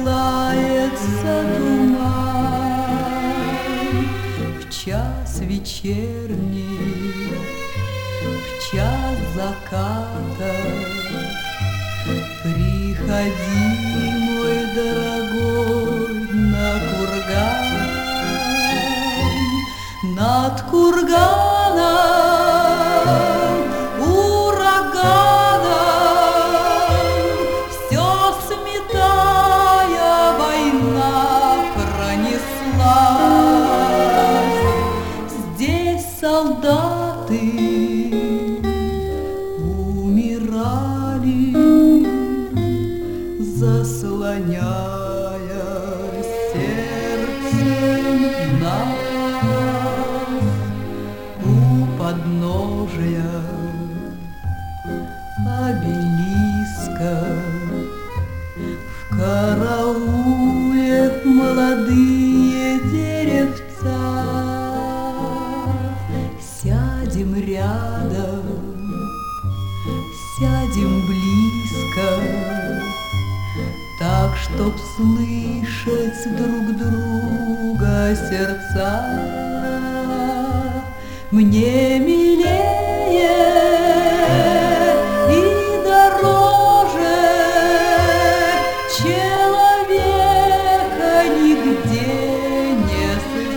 расстилается туман в час вечерний, в час заката. Приходи, мой дорогой, на курган, над курганом ураганом все сметая война пронеслась. Здесь солдаты умирали, заслоняя сердцем нас. У подножия обелиска в карауле молодые деревца. Сядем рядом, сядем близко, так, чтоб слышать друг друга сердца. Мне милее и дороже человека нигде не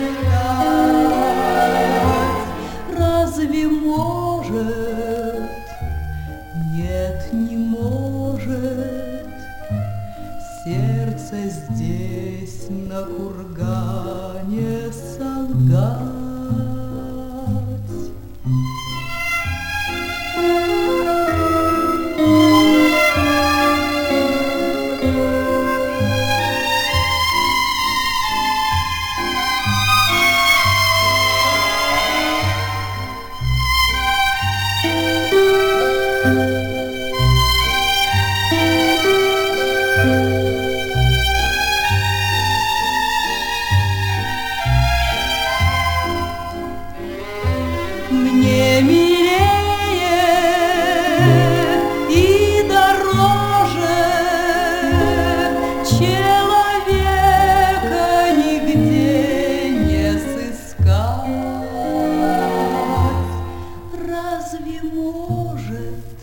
сыскать. Разве может? Нет, не может. Сердце здесь на кургане солгать. Мне милее и дороже человека нигде не сыскать. Разве может?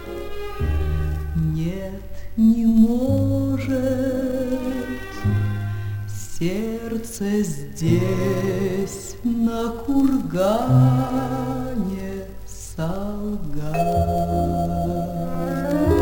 Нет, не может. Сердце здесь на кургане солгать.